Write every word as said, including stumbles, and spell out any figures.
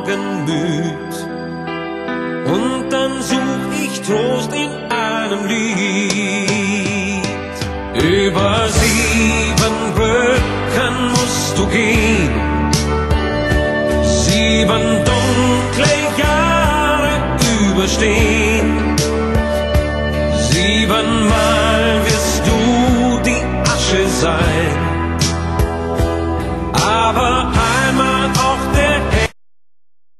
Morgen müd. Und dann such ich Trost in einem Lied. Über sieben Brücken musst du gehen, sieben dunkle Jahre überstehen, siebenmal